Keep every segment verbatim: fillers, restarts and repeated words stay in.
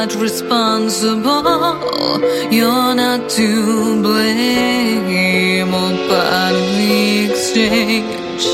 not responsible, you're not to blame, all part of the exchange.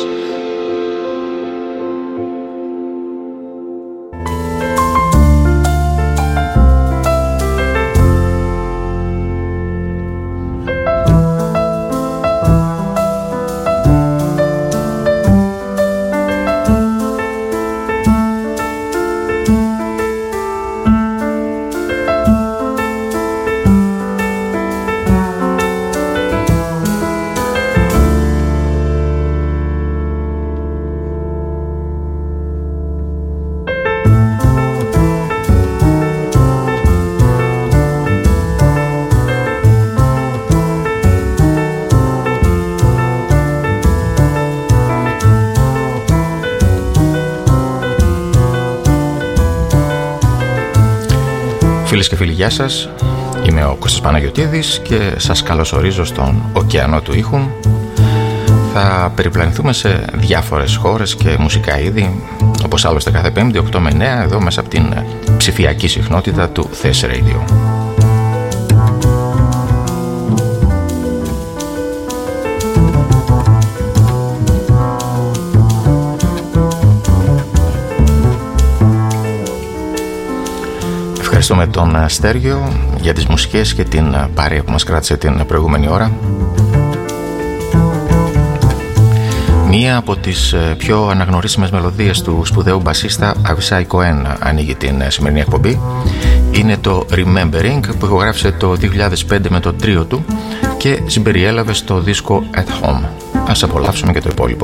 Φίλες και φίλοι, γεια σας. Είμαι ο Κώστας Παναγιωτίδης και σας καλωσορίζω στον ωκεανό του ήχου. Θα περιπλανηθούμε σε διάφορες χώρες και μουσικά είδη, όπως άλλωστε κάθε Πέμπτη οκτώ με εννέα, εδώ μέσα από την ψηφιακή συχνότητα του Θες Radio. Ευχαριστούμε τον Στέργιο για τις μουσικές και την παρέα που μας κράτησε την προηγούμενη ώρα. Μία από τις πιο αναγνωρίσιμες μελωδίες του σπουδαίου μπασίστα Αβισάι Κοέν ανοίγει την σημερινή εκπομπή. Είναι το Remembering που ηχογράφησε το δύο χιλιάδες πέντε με το τρίο του και συμπεριέλαβε στο δίσκο At Home. Ας απολαύσουμε και το υπόλοιπο.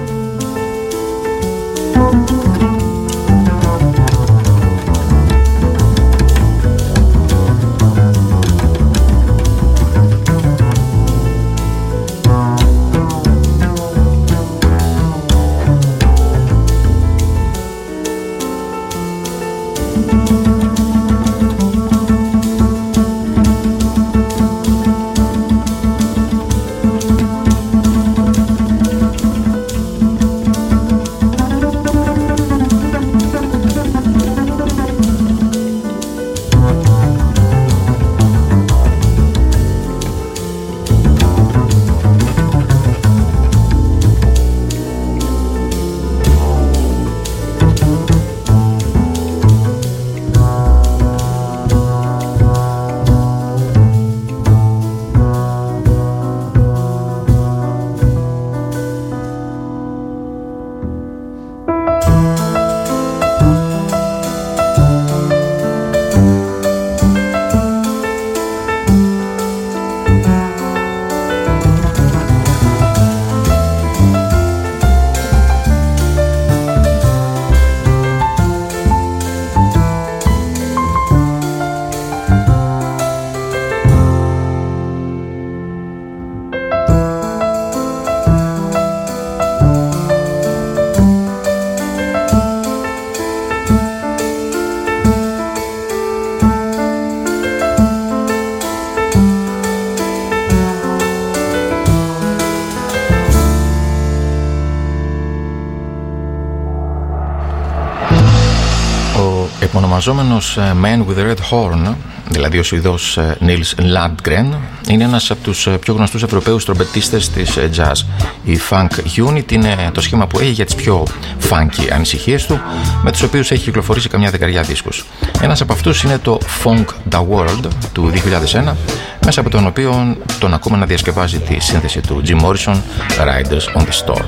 Επωνομαζόμενος Man with a Red Horn, δηλαδή ο Σουηδός Nils Landgren, είναι ένας από τους πιο γνωστούς Ευρωπαίους τρομπετίστες της jazz. Η Funk Unit είναι το σχήμα που έχει για τις πιο funky ανησυχίες του, με τους οποίους έχει κυκλοφορήσει καμιά δεκαριά δίσκους. Ένας από αυτούς είναι το Funk The World του δύο χιλιάδες ένα, μέσα από τον οποίο τον ακούμε να διασκευάζει τη σύνθεση του Jim Morrison, Riders on the Storm.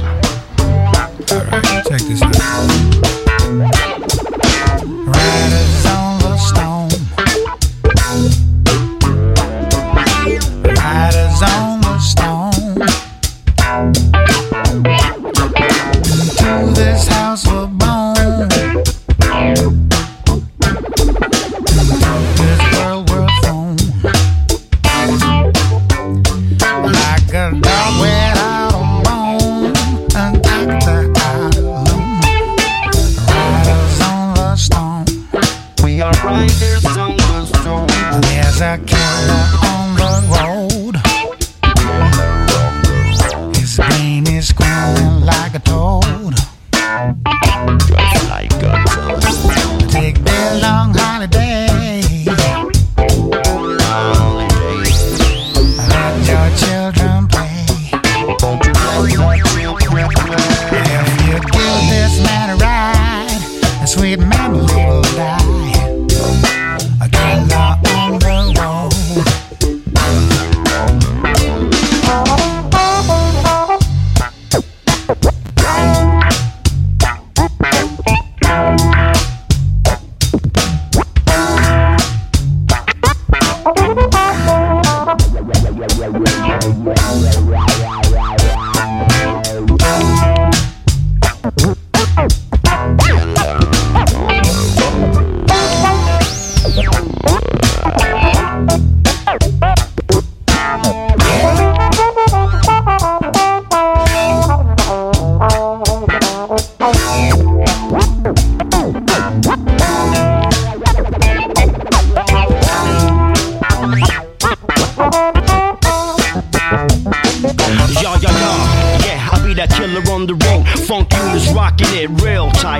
Alright, check this out. Riders on the storm, riders on the storm, to this house we're born, this world we're from, like a dog without a bone, an actor out alone. Riders on the storm, we are riders on the storm. There's a killer on the road, his brain is screaming like a toad, just like a toad. Take their long holiday,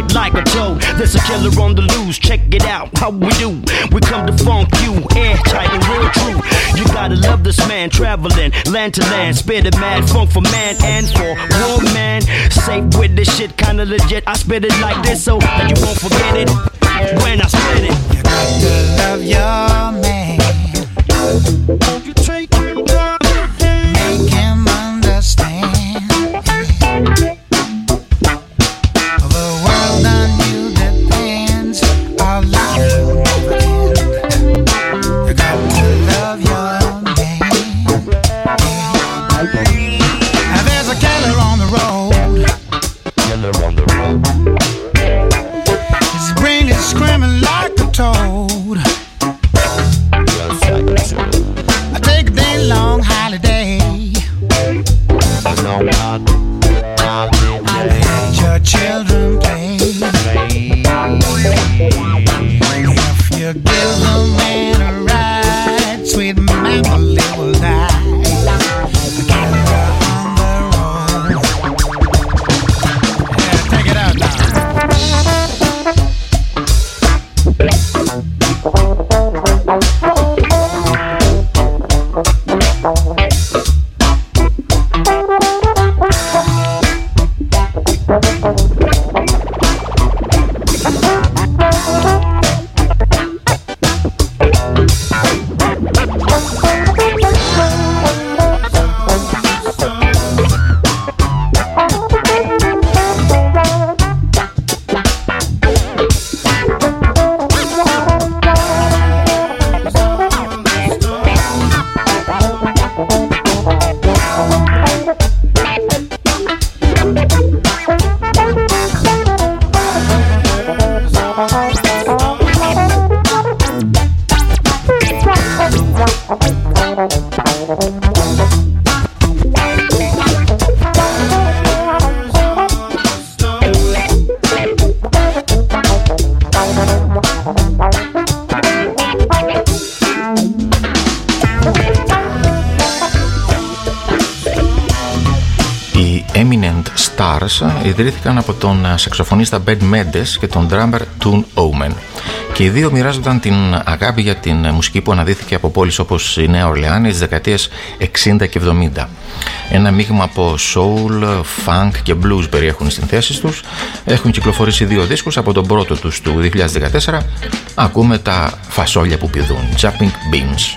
like a toad. There's a killer on the loose, check it out, how we do. We come to funk you, airtight and real true. You gotta love this man, traveling land to land, spitting mad funk for man and for woman. Safe with this shit, kinda legit. I spit it like this so that you won't forget it when I spit it. You got to love your man. You take him down, make him understand. The world on you depends. Our life will never end. You got to love your man. Now there's a killer on the road. Killer on the road. His brain is screaming like a toad. I take a day long holiday. I let your children play. If you give the man a ride, sweet memory will die. The killer on the road. Yeah, take it out now. Ιδρύθηκαν από τον σαξοφωνίστα Ben Mendes και τον drummer Tune Omen. Και οι δύο μοιράζονταν την αγάπη για την μουσική που αναδύθηκε από πόλεις όπως η Νέα Ορλεάνη στις δεκαετίες εξήντα και εβδομήντα. Ένα μείγμα από soul, funk και blues περιέχουν οι συνθέσεις τους. Έχουν κυκλοφορήσει δύο δίσκους, από τον πρώτο τους του δύο χιλιάδες δεκατέσσερα ακούμε τα φασόλια που πηδούν, Jumping Beans.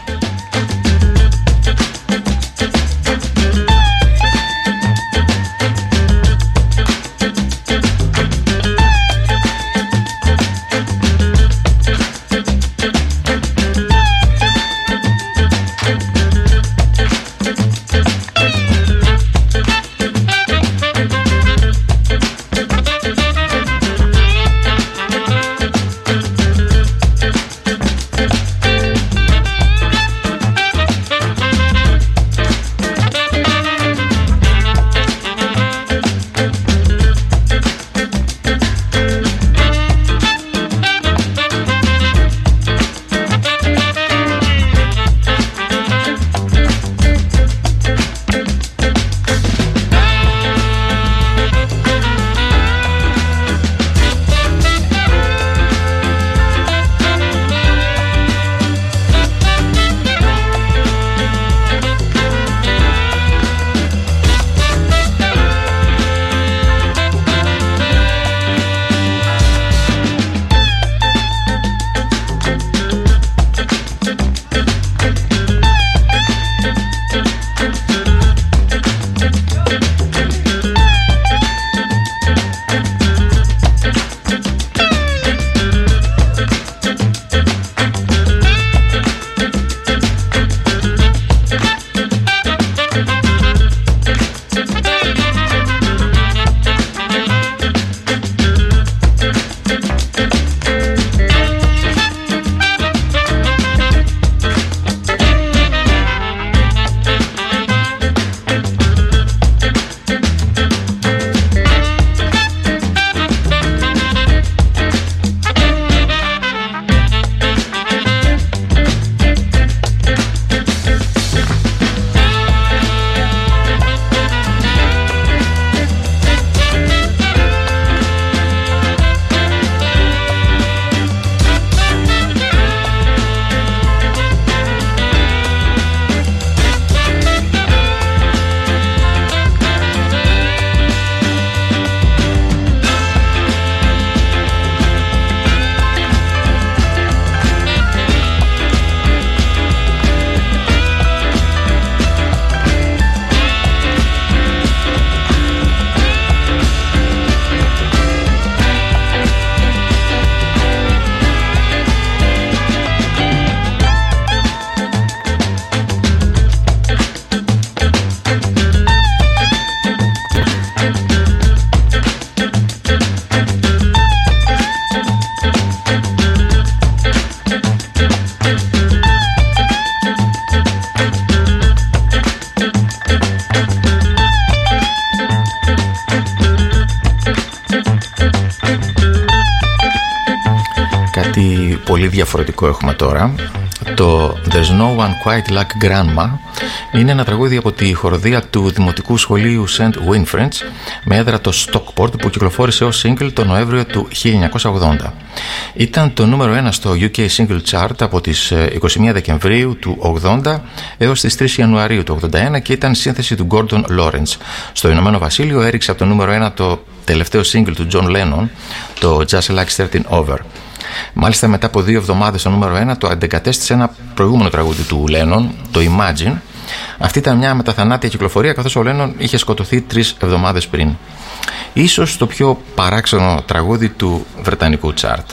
πολύ διαφορετικό έχουμε τώρα. Το There's No One Quite Like Grandma είναι ένα τραγούδι από τη χοροδία του Δημοτικού Σχολείου Σεντ Winfrieds με έδρα το Stockport, που κυκλοφόρησε ως single το Νοέμβριο του χίλια εννιακόσια ογδόντα. Ήταν το νούμερο ένα στο γιου κέι Single Chart από τις είκοσι μία Δεκεμβρίου του ογδόντα έως τις τρεις Ιανουαρίου του ογδόντα ένα και ήταν σύνθεση του Gordon Lawrence. Στο Ηνωμένο Βασίλειο έριξε από το νούμερο ένα το τελευταίο single του John Lennon, το Just Like thirteen Over. Μάλιστα, μετά από δύο εβδομάδες στο νούμερο ένα το αντεκατέστησε ένα προηγούμενο τραγούδι του Lennon, το Imagine. Αυτή ήταν μια μεταθανάτια κυκλοφορία, καθώς ο Lennon είχε σκοτωθεί τρεις εβδομάδες πριν. Ίσως το πιο παράξενο τραγούδι του βρετανικού τσάρτ.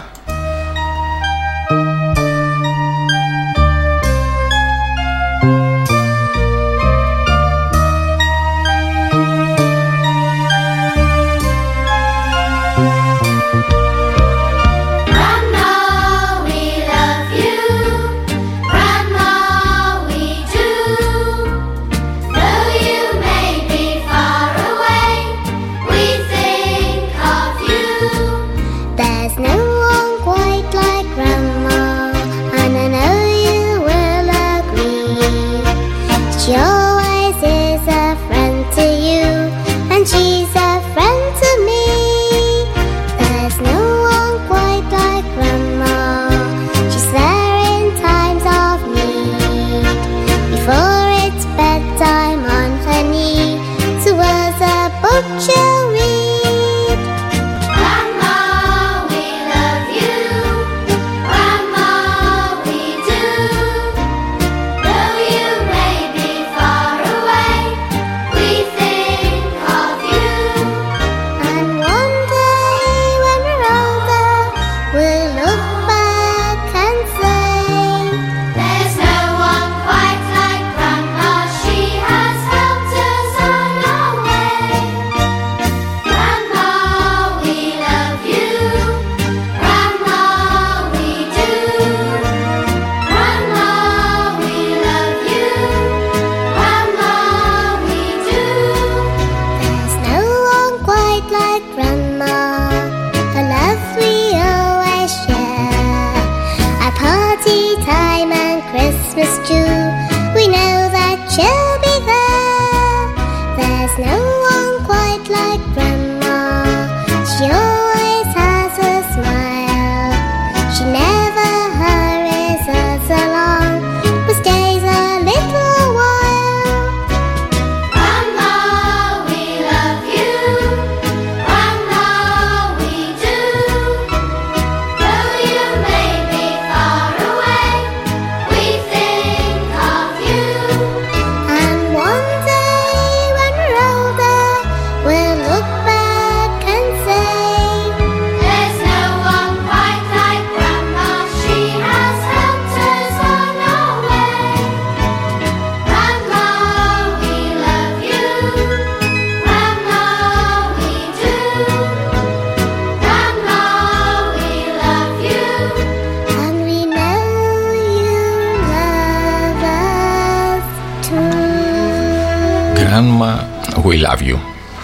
We Love You.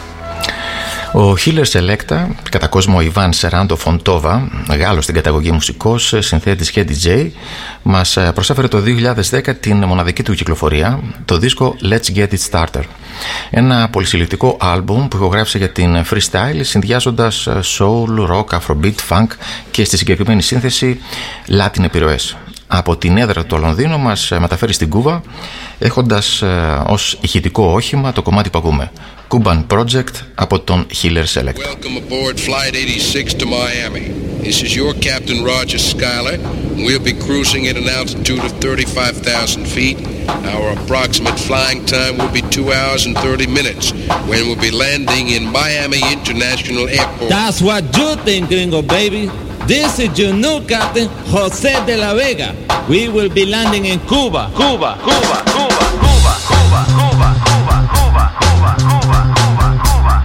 Ο Hiller Selecta, κατά κόσμο Ιβάν Σεράντο Φοντόβα, Γάλλος στην καταγωγή μουσικός, συνθέτης και ντι τζέι, μας προσέφερε το δύο χιλιάδες δέκα την μοναδική του κυκλοφορία, το δίσκο Let's Get It Started. Ένα πολυσυλληπτικό άλμπουμ που ηχογράφησε για την freestyle, συνδυάζοντας soul, rock, afrobeat, funk και στη συγκεκριμένη σύνθεση Latin επιρροές. Από την έδρα του Λονδίνου μας μεταφέρει στην Κούβα, έχοντας ε, ως ηχητικό όχημα το κομμάτι που ακούμε, Cuban Project από τον Hiller Selecta. Welcome aboard Flight eighty-six to Miami. This is your Captain Roger Schuyler. We'll be cruising at an altitude of thirty-five thousand feet. Our approximate flying time will be two hours and thirty minutes when we'll be landing in Miami International Airport. That's what you think, gringo baby. This is your new captain, Jose de la Vega. We will be landing in Cuba, Cuba, Cuba, Cuba, Cuba, Cuba, Cuba, Cuba, Cuba, Cuba, Cuba, Cuba, Cuba,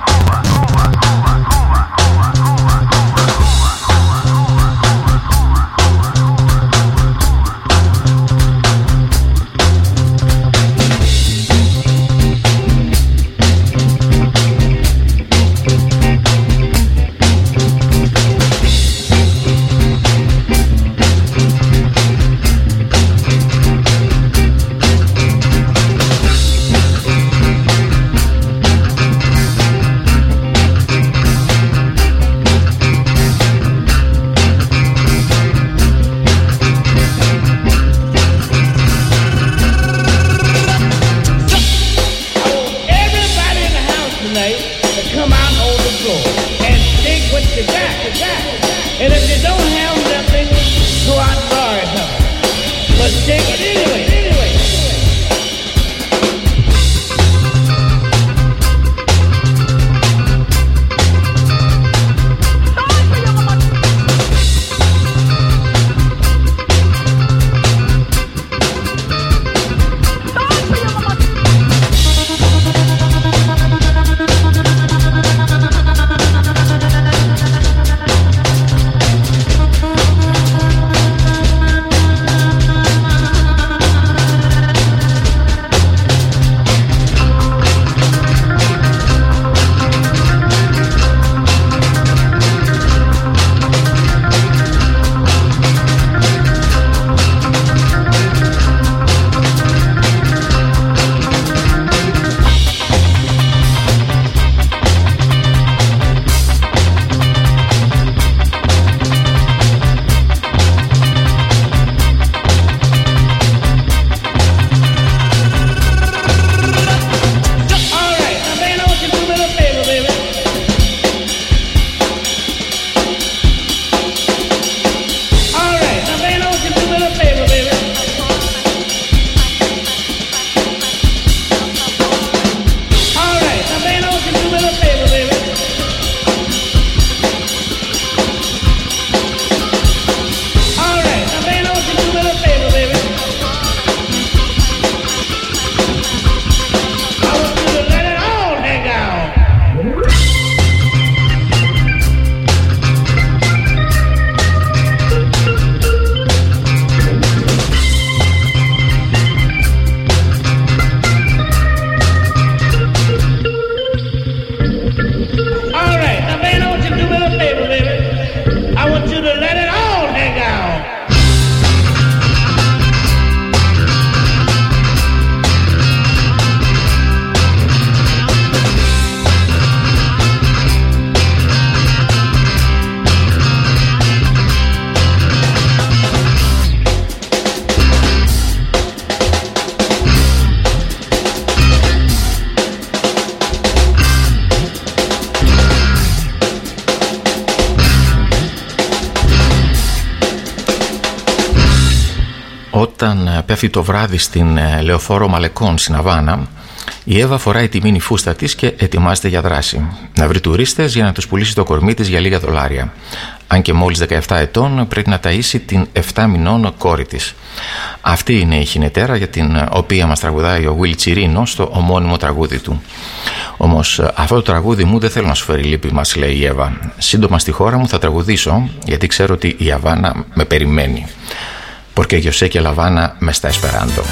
Όταν πέφτει το βράδυ στην Λεωφόρο Μαλεκών στην Αβάνα, η Εύα φοράει τη μίνι φούστα της και ετοιμάζεται για δράση. Να βρει τουρίστες για να τους πουλήσει το κορμί της για λίγα δολάρια. Αν και μόλις δεκαεπτά ετών, πρέπει να ταΐσει την επτά μηνών κόρη της. Αυτή είναι η χινετέρα για την οποία μας τραγουδάει ο Will Τσιρίνο στο ομώνυμο τραγούδι του. Όμως αυτό το τραγούδι μου δεν θέλω να σου φέρει λύπη, μας λέει η Εύα. Σύντομα στη χώρα μου θα τραγουδήσω, γιατί ξέρω ότι η Αβάνα με περιμένει. Porque yo sé que La Habana me está esperando.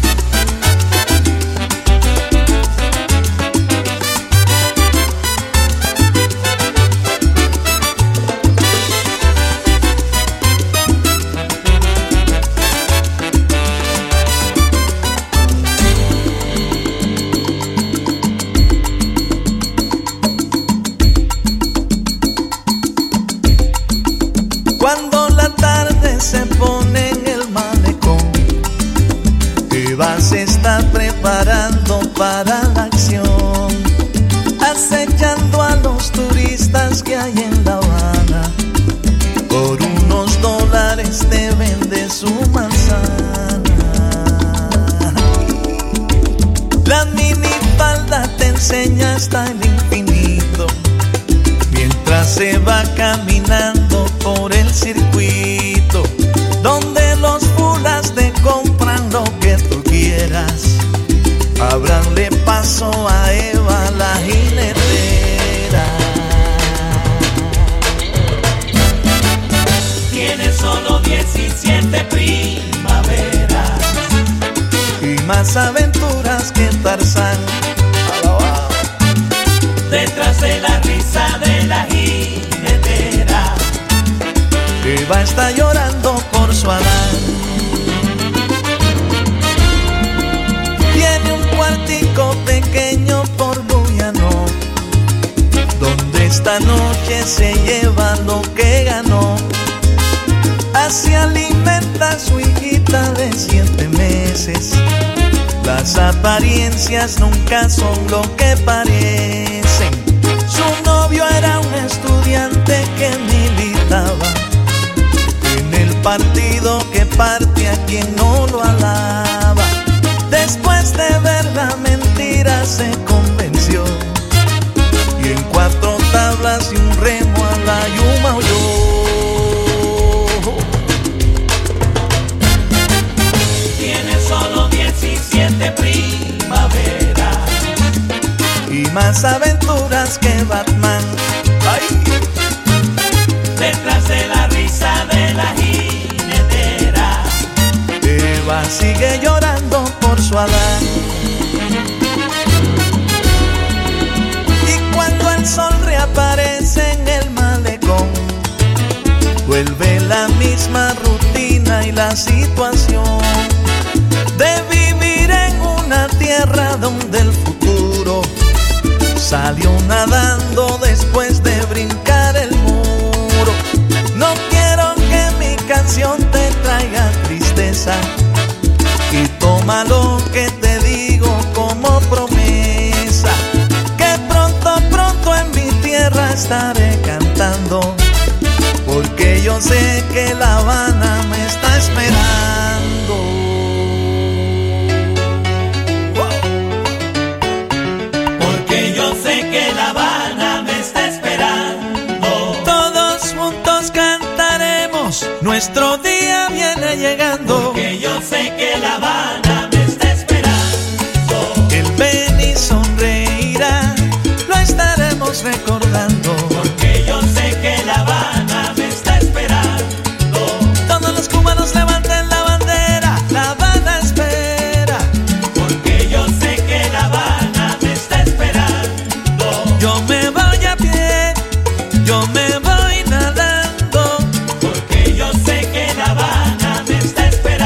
Cuando la tarde se pone en el malecón, Eva se está preparando para la acción, acechando a los turistas que hay en La Habana. Por unos dólares te vende su manzana. La minifalda te enseña hasta el infinito, mientras se va caminando por el circuito, donde los fulas te compran lo que tú quieras. Ábranle paso a Eva la jinetera. Tiene solo diecisiete primaveras Y más aventuras que Tarzán. detrás de la risa de la jinetera. Eva está llorando por su Adán. Tiene un cuartico pequeño por Guyano, donde esta noche se lleva lo que ganó. Así alimenta a su hijita de siete meses. Las apariencias nunca son lo que parecen. Su novio era un estudiante que militaba en el partido que parte a quien no lo alaba. Después de ver la mentira se convenció, y en cuatro tablas y un remo a la yuma huyó. Tiene solo diecisiete primaveras Y más aventuras que Batman. ¡Ay! detrás de la risa de la jinetera. Eva sigue llorando por su Adán. Y cuando el sol reaparece en el malecón, vuelve la misma rutina y la situación de vivir en una tierra donde el futuro salió nadando después de brincar el muro. No quiero que mi canción te traiga tristeza, y toma lo que te digo como promesa, que pronto, pronto en mi tierra estaré cantando, porque yo sé que La Habana me está esperando. Porque yo sé que La Habana me está esperando. Todos juntos cantaremos, nuestro día viene llegando. Porque yo sé que La Habana me está esperando. El Beni sonreirá, lo estaremos recordando. Porque yo sé que La Habana me está esperando. Todos los cubanos levanten la bandera, La Habana espera. Porque yo sé que La Habana me está esperando. Yo me voy a pie, yo me voy nadando. Porque yo sé que La Habana me está esperando.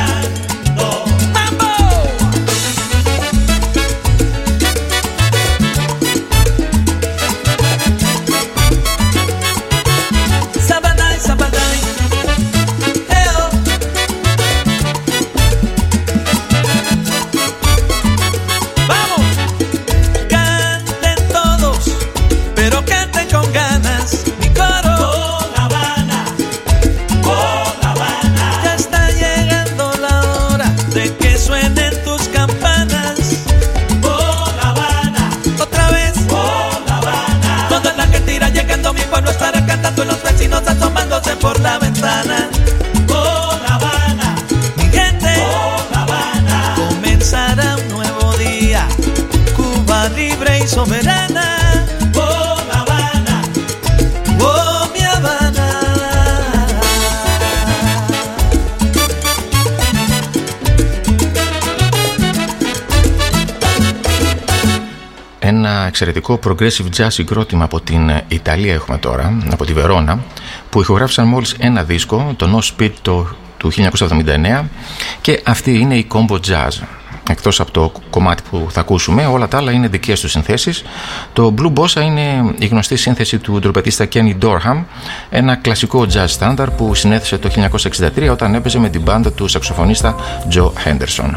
ένα εξαιρετικό progressive jazz συγκρότημα από την Ιταλία έχουμε τώρα, από τη Βερόνα, που ηχογράφησαν μόλις ένα δίσκο, το No Speed το, του χίλια εννιακόσια εβδομήντα εννέα, και αυτή είναι η Combo Jazz. Εκτός από το κομμάτι που θα ακούσουμε, όλα τα άλλα είναι δικές του συνθέσεις. Το Blue Bossa είναι η γνωστή σύνθεση του τρομπετίστα Kenny Dorham, ένα κλασικό jazz standard που συνέθεσε το χίλια εννιακόσια εξήντα τρία όταν έπαιζε με την μπάντα του σαξοφωνίστα Joe Henderson.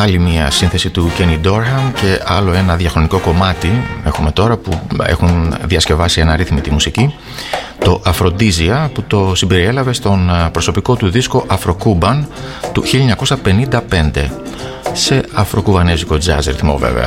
άλλη μια σύνθεση του Kenny Dorham και άλλο ένα διαχρονικό κομμάτι έχουμε τώρα που έχουν διασκευάσει αναρρύθμιτη μουσική, το Aphrodisia, που το συμπεριέλαβε στον προσωπικό του δίσκο Afro-Cuban του χίλια εννιακόσια πενήντα πέντε, σε αφροκουβανέζικο jazz ρυθμό βέβαια.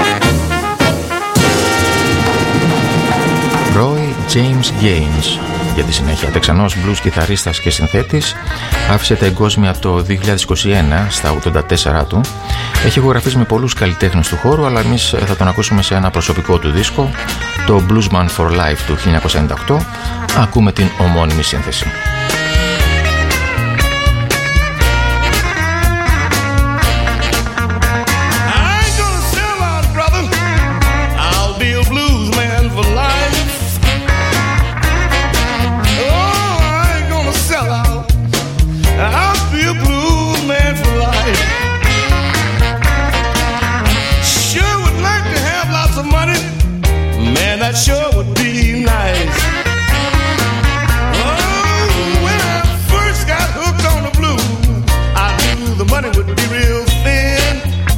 James Gaines, για τη συνέχεια. Τεξανός blues κιθαρίστας και συνθέτης, άφησε τα εγκόσμια το δύο χιλιάδες είκοσι ένα στα ογδόντα τέσσερα του. Έχει ηχογραφήσει με πολλούς καλλιτέχνες του χώρου, αλλά εμείς θα τον ακούσουμε σε ένα προσωπικό του δίσκο, το Bluesman for Life του χίλια εννιακόσια ενενήντα οκτώ. Ακούμε την ομώνυμη σύνθεση. That sure would be nice. Oh, when I first got hooked on the blues, I knew the money would be real thin.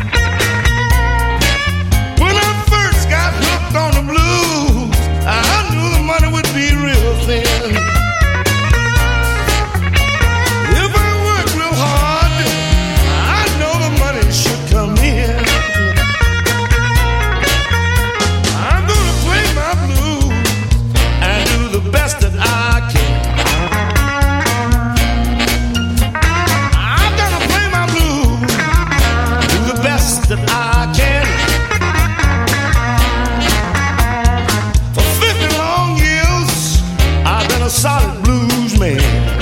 When I first got hooked on the blues, I knew the money would be real thin. If I work real hard, I know the money should come in. Best that I can. I'm gonna play my blues, do the best that I can. For fifty long years, I've been a solid blues man.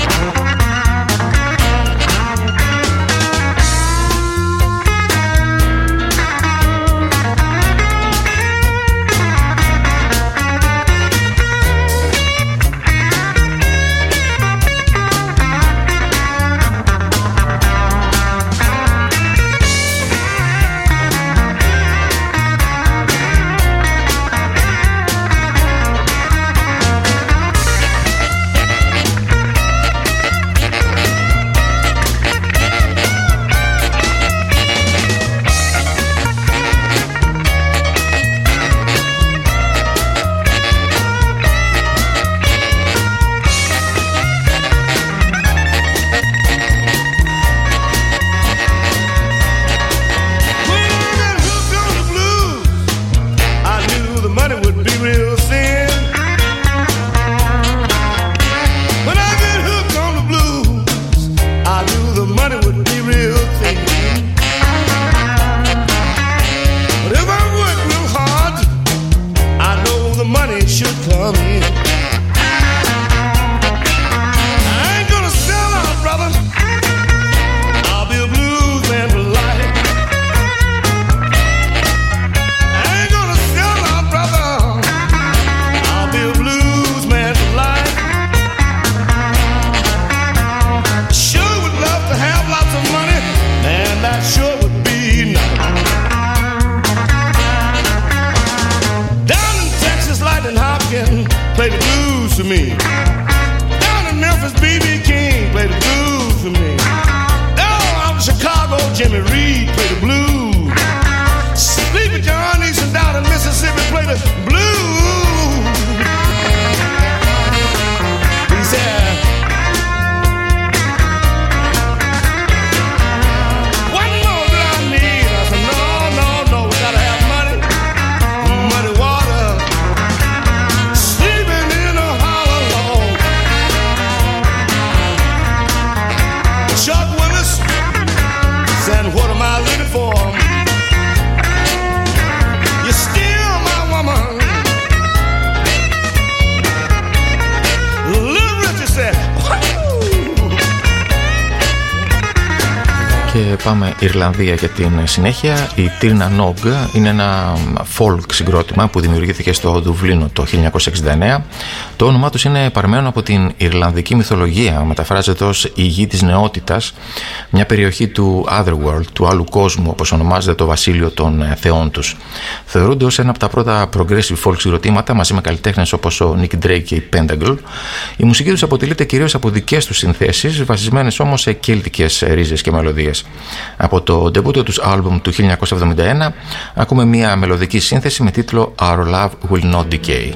Πάμε Ιρλανδία για την συνέχεια. Η Τύρνα Νόγκ είναι ένα folk συγκρότημα που δημιουργήθηκε στο Δουβλίνο το χίλια εννιακόσια εξήντα εννέα. Το όνομά τους είναι παρμένο από την Ιρλανδική μυθολογία. Μεταφράζεται ως η γη της νεότητας, μια περιοχή του Otherworld, του άλλου κόσμου, όπως ονομάζεται το βασίλειο των θεών τους. Θεωρούνται ως ένα από τα πρώτα progressive folk συγκροτήματα μαζί με καλλιτέχνες όπως ο Nick Drake και η Pentagle. Η μουσική τους αποτελείται κυρίως από δικές τους συνθέσεις, βασισμένες όμως σε κέλτικες ρίζες και μελωδίες. Από το ντεμπούτο τους άλμπουμ του χίλια εννιακόσια εβδομήντα ένα ακούμε μια μελωδική σύνθεση με τίτλο Our Love Will Not Decay.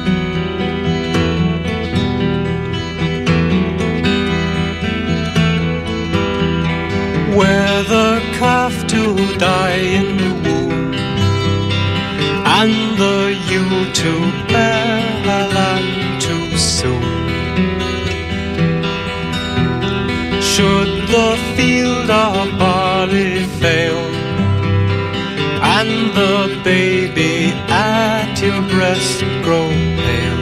Were the calf to die in the womb, and the ewe to bear her lamb too soon, build a barley fale, and the baby at your breast grow pale.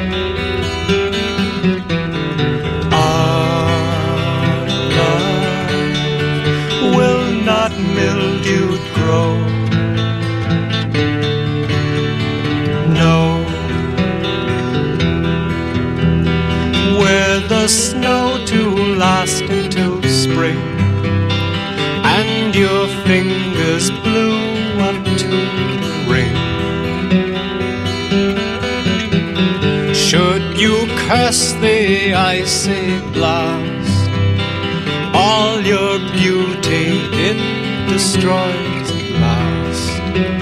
Our love will not mildewed grow. No, where the snow to last until spring, and your fingers blew up to the ring. Should you curse the icy blast, all your beauty it destroys at last.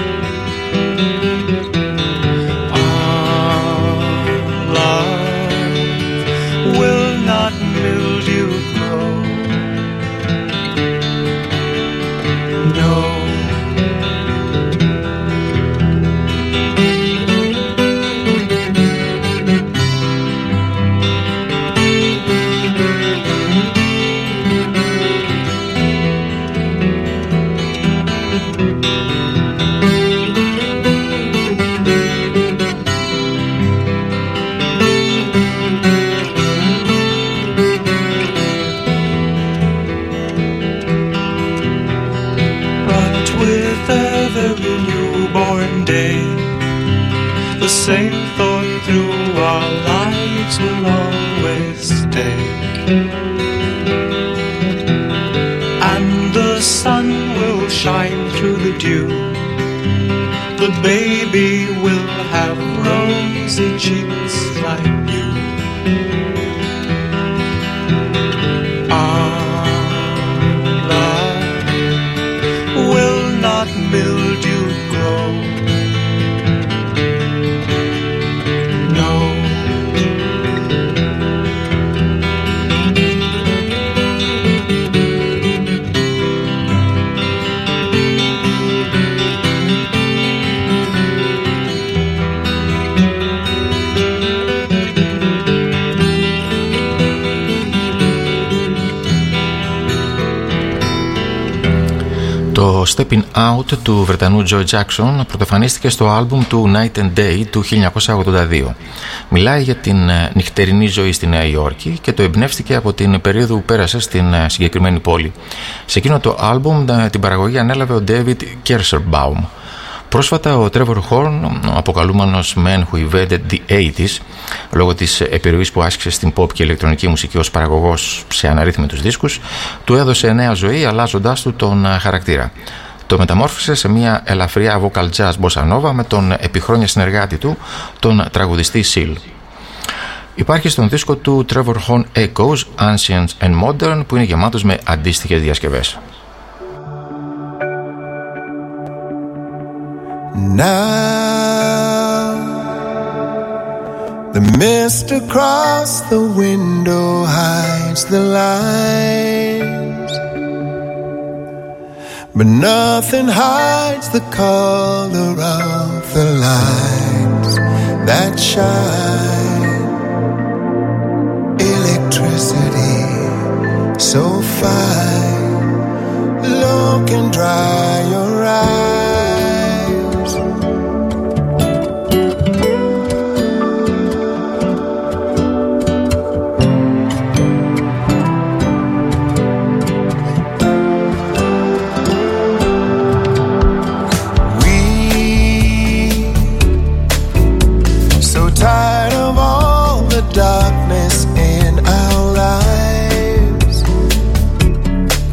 Our love will not mildew grow. No. The same thought through our lives will always stay, and the sun will shine through the dew. The baby will have rosy cheeks like you. Our love will not mildew grow. Το Stepping Out του Βρετανού Joe Jackson πρωτοφανίστηκε στο άλμπουμ του Night and Day του χίλια εννιακόσια ογδόντα δύο. Μιλάει για την νυχτερινή ζωή στη Νέα Υόρκη και το εμπνεύστηκε από την περίοδο που πέρασε στην συγκεκριμένη πόλη. Σε εκείνο το άλμπουμ την παραγωγή ανέλαβε ο David Kersherbaum. Πρόσφατα ο Trevor Horn, ο αποκαλούμενος Man Who Invaded the ογδόντα, λόγω της επιρροής που άσκησε στην pop και ηλεκτρονική μουσική ως παραγωγός σε αναρρύθμιτους δίσκους, του έδωσε νέα ζωή αλλάζοντάς του τον χαρακτήρα. Το μεταμόρφωσε σε μια ελαφριά vocal jazz bossa nova με τον επιχρόνια συνεργάτη του, τον τραγουδιστή Seal. Υπάρχει στον δίσκο του Trevor Horn Echoes, Ancient and Modern, που είναι γεμάτος με αντίστοιχες διασκευές. Now the mist across the window hides the light, but nothing hides the color of the lights that shine. Electricity so fine, look and dry your eyes. Tired of all the darkness in our lives,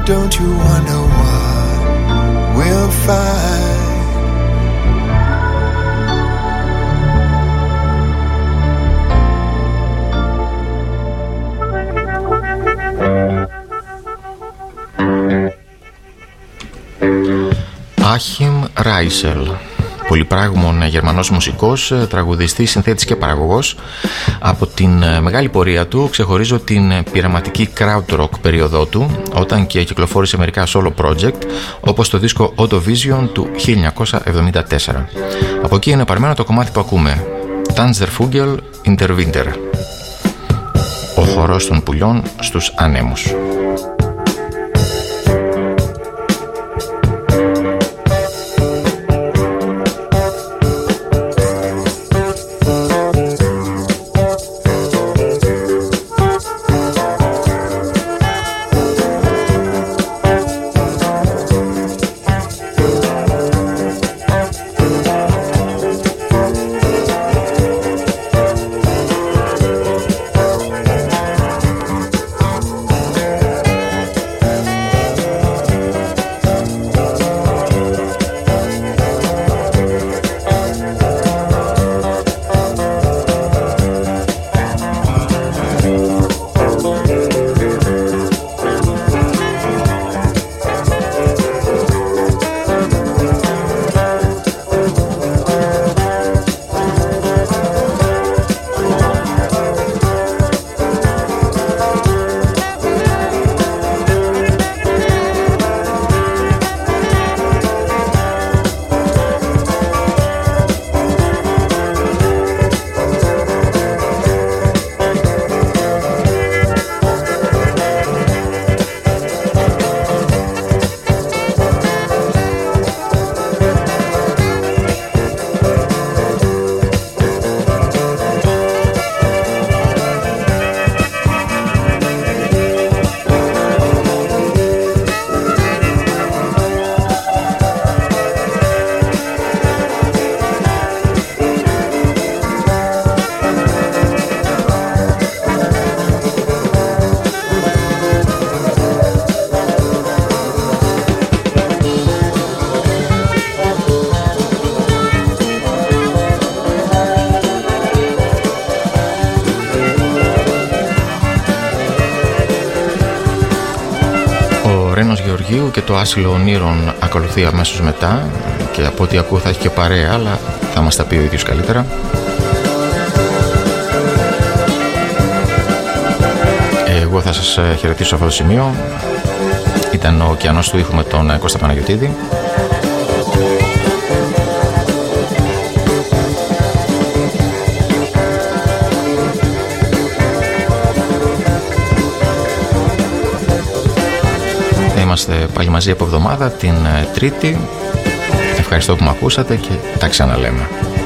don't you wonder what we'll find? Άχιμ Ράισελ, πολυπράγμων Γερμανός μουσικός, τραγουδιστής, συνθέτης και παραγωγός. Από την μεγάλη πορεία του ξεχωρίζω την πειραματική crowd rock περίοδό του, όταν και κυκλοφόρησε μερικά solo project, όπως το δίσκο Auto Vision του χίλια εννιακόσια εβδομήντα τέσσερα. Από εκεί είναι παρμένο το κομμάτι που ακούμε, Tanzervogel in der Winter, ο χορός των πουλιών στους ανέμους. Και το άσυλο ονείρων ακολουθεί αμέσως μετά, και από ό,τι ακούω θα έχει και παρέα, αλλά θα μας τα πει ο ίδιος καλύτερα. Εγώ θα σας χαιρετήσω σε αυτό το σημείο. Ήταν ο ωκεανός του ήχου με τον Κώστα Παναγιωτίδη. Είμαστε πάλι μαζί από εβδομάδα την Τρίτη. Ευχαριστώ που με ακούσατε και τα ξαναλέμε.